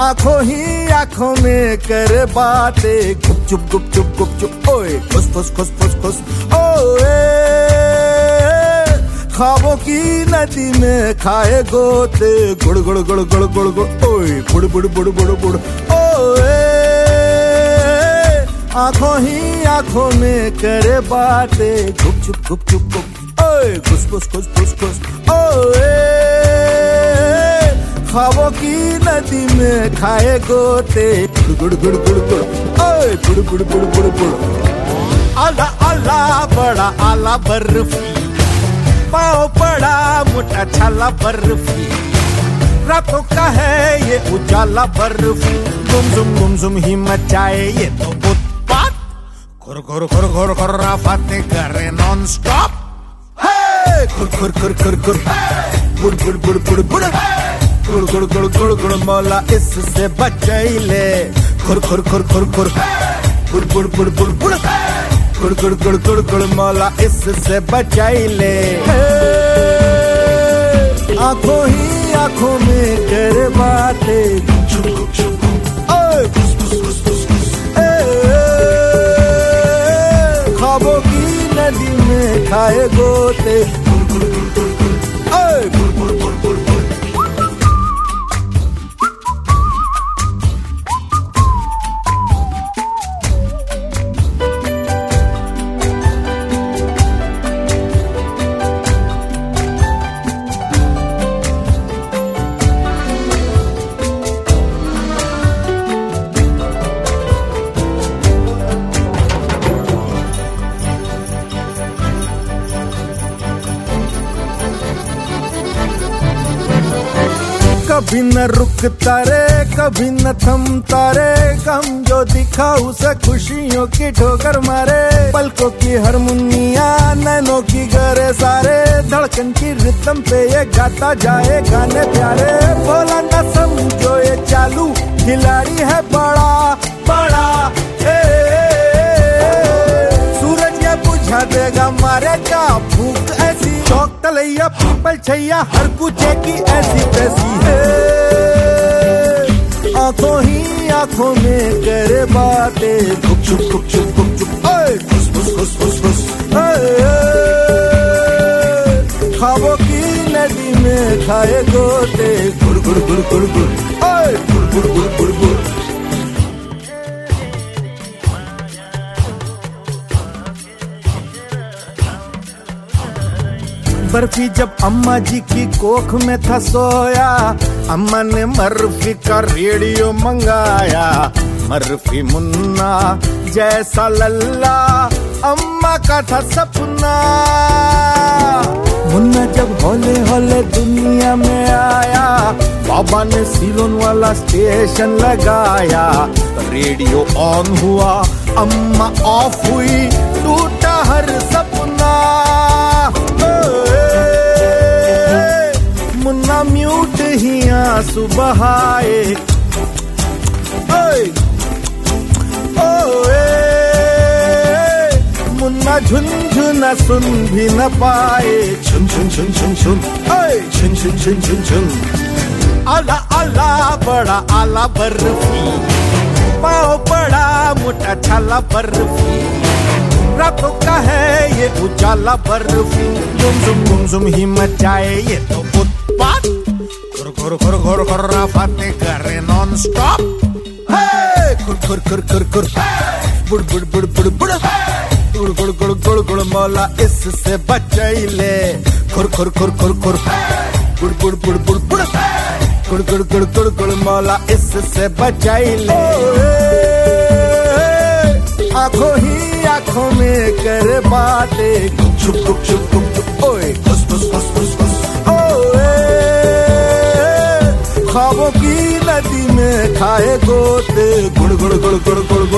आंखों ही आंखों में करे बातें, गुपचुप गुपचुप गुपचुप ओए खुस खुस खुस खुस खुस ओए, ख्वाबों की नदी में खाए गोते, गुड़ गुड़ गुड़ गुड़ गुड़ गुड़ ओए बुड़ बुड़ बुड़ बुड़ बुड़ ओए, आंखों ही आंखों में करे बातें, गुपचुप गुपचुप गुप ओए खुस खुस खुस खुस खुस ओए, ख्वाबों की नदी में खाए गोते, गुड़ गुड़ गुड़ गुड़ ओए बुड़ बुड़ बुड़ बुड़ बुड़, आला आला बड़ा आला बर्फी, पाँव पड़ा मोटा छाला बर्फी, रातों का है ये उजाला बर्फी, गुम जुम ही मचाए ये तो उत्पात, खुर खुर खुर खुर खुर राफाते करे नॉन स्टॉप, खुर खुर खुर खुर खुर बुड़ बुड़ बुड़ बुड़ बुड़, गुड़ गुड़ गुड़ गुड़ गुड़ मौला इससे बचैले, खुर खुर खुर खुर खुर बुड़ बुड़ बुड़ बुड़ बुड़, गुड़ गुड़ गुड़ गुड़ गुड़ मौला इससे बचैले, आंखों ही आंखों में करे बातें, ख्वाबों की नदी में खाए गोते, कभी न रुकता रे कभी न थमता रे, गम जो दिखा उसे खुशियों की ठोकर मारे, पलकों की हारमोनिया नैनों की गरे सारे, धड़कन की रिदम पे ये गाता जाए गाने प्यारे, बोला न समझो ये चालू खिलाड़ी है बड़ा बड़ा, सूरज ये बुझा देगा मारेगा भूख ऐसी, चौक तलैया पीपल छैया हर कुछ की ऐसी तैसी है, आंखों ही आंखों में करे बातें, गुपचुप गुपचुप गुपचुप ओए खुस खुस खुस खुस खुस ओए, ख्वाबों की नदी में खाए गोते, गुड़ गुड़ गुड़ गुड़ गुड़ ओए गुड़ गुड़ गुड़ गुड़ गुड़, बर्फी जब अम्मा जी की कोख में था सोया, अम्मा ने मर्फी का रेडियो मंगाया, मर्फी मुन्ना जैसा लल्ला अम्मा का था सपना, मुन्ना जब हौले हौले दुनिया में आया, बाबा ने सिलोन वाला स्टेशन लगाया, रेडियो ऑन हुआ अम्मा ऑफ हुई, टूटा हर सपना, मुन्ना म्यूट ही आंसू बहाए, ओए ओए मुन्ना झुनझुना सुन भी न पाए, छुन छुन छुन छुन छुन ओए छुन छुन छुन छुन छुन, आला आला बड़ा आला बर्फी, पाँव पड़ा मोटा छाला बर्फी, रातों का है ये उजाला बर्फी, गुम जुम ही मचाए ये तो उत्पात, खुर खुर खुर खुर खुर राफाते करे नॉन स्टॉप, खुर खुर खुर खुर खुर बुड़ बुड़ बुड़ बुड़ बुड़, गुड़ गुड़ गुड़ गुड़ गुड़ मौला इससे बचैले, खुर खुर खुर खुर खुर बुड़ बुड़ बुड़ बुड़ बुड़, गुड़ गुड़ गुड़ गुड़ गुड़ मौला इससे बचैले, आंखों ही आंखों में करे बातें, गुपचुप गुपचुप गुपचुप ओए खुस खुस खुस खुस खुस ओए, ख्वाबों की नदी में खाए गोते, गुड़ गुड़ गुड़ गुड़ गुड़